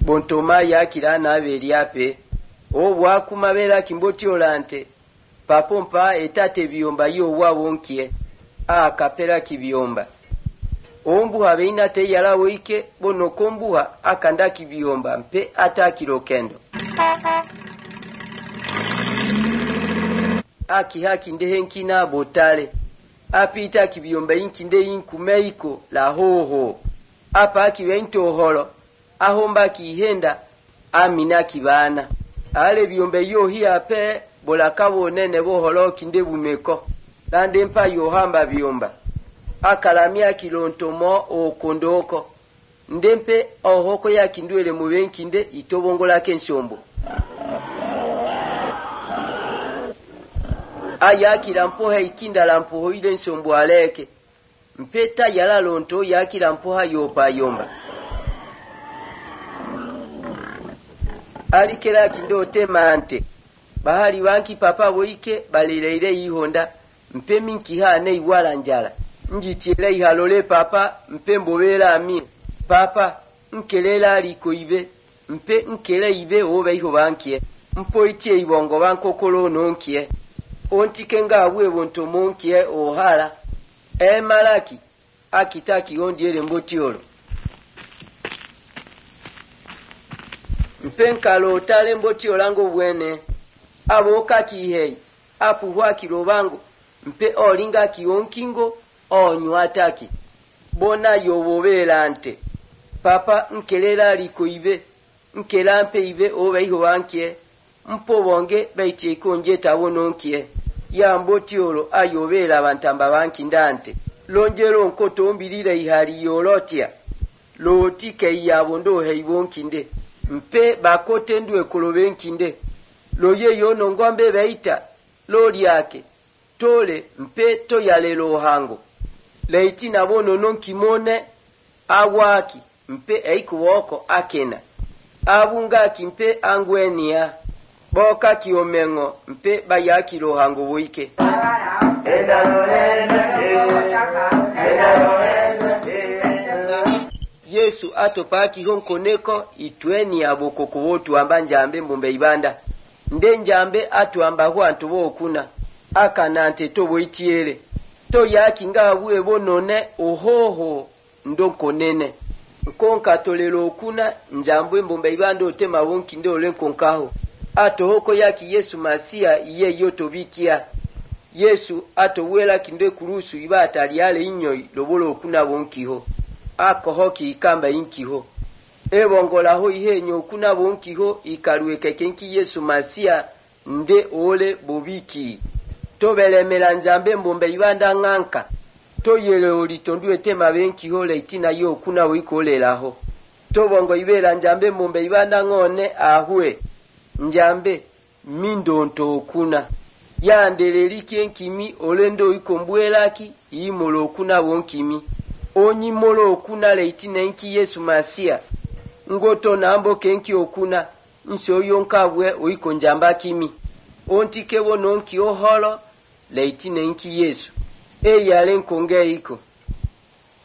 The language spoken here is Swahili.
bontoma yakira nabeliape obwa kumabera kimboti olante papompa etate biyomba yo wawonkie akapera kibiyomba ombu habeina te yalawo ike bono kombuha akanda kibiyomba mpe atakirokendo aki haki ndehenki na botale apita kibiyomba inkinde inkumeiko la hoho apa akiwento holo ahomba kihenda amina kibana ale biyombe yo hiape bolakabo nene boholo kinde bumeko lande mpa yohamba biyomba akalamia kilontomo okondoko ndempe ohoko ya kindwele mubenkinde itobongola kenshombo ayakira mpoha ikinda la mpoho ile nsombo aleke mpeta yala lonto yakira mpoha yopa yomba alikera kindote mante bahari wanki papa boike balileire ihonda mpe minki hane iwala njala njitiele ihalole papa mpe mbobela ami papa nkelela aliko ibe mpe nkele ibe oba iho bankie mpo itie ibongo bankokolo nonkie ontike nga abwe bonto monkie ohala malaki akitaki ondiele mbotiolo mpenkalo otale mbotiolo ngo bwene aboka kihei apuhwa kirobango mpe olinga kionkingo onywataki bona yobobela ante papa nkelela liko ibe nkela mpe ibe oba iho bankie mpo bonge baitie konje tabononkie ya mbotiolo ayobela bantamba banki ndante lonjero nkoto mbilira ihali yolotia lotike yabondo heibonkinde mpe bakote ndwe kolobenkinde loye yono ngombe baita lori yake tole mpe to yalelo hango leiti nabono nonkimone awaki mpe eikuwoko akena abunga kimpe angwenia boka kiomengo mpe bayaki lohango boike Yesu atopaki honkoneko itweni abokoko botu ambanjambe mbombe ibanda ndenjambe atuamba hwantu bokuna akanante tobo itiere to yaki ngabwe bonone ohoho ndonkonene nkonka tolelo okuna njambwe mbombe ibanda otema wonki ndole nkonkaho atohoko yaki Yesu Masia iye yotobikia Yesu atowela kinde kurusu ibata aliale inyoi lobolo okuna bonkiho akohoki ikamba inkiho ebongola ho ihenyo okuna bonkiho ikalweke kenki Yesu Masia nde ole bobiki tobelemela njambe mbombe ibanda nganka toyele olitondwe tema benkiho leitina yo okuna wikolelaho tobongo ibela njambe mbombe ibanda ngone ahwe njambe mindonto okuna yandeleri kenkimi olendo ikombwelaki imolo okuna bonkimi onyi molo okuna leitina enki Yesu Masia ngoto nambo kenki okuna nso yonkabwe oiko njamba kimi ontike bononki oholo leitina enki Yesu eyale nkonge iko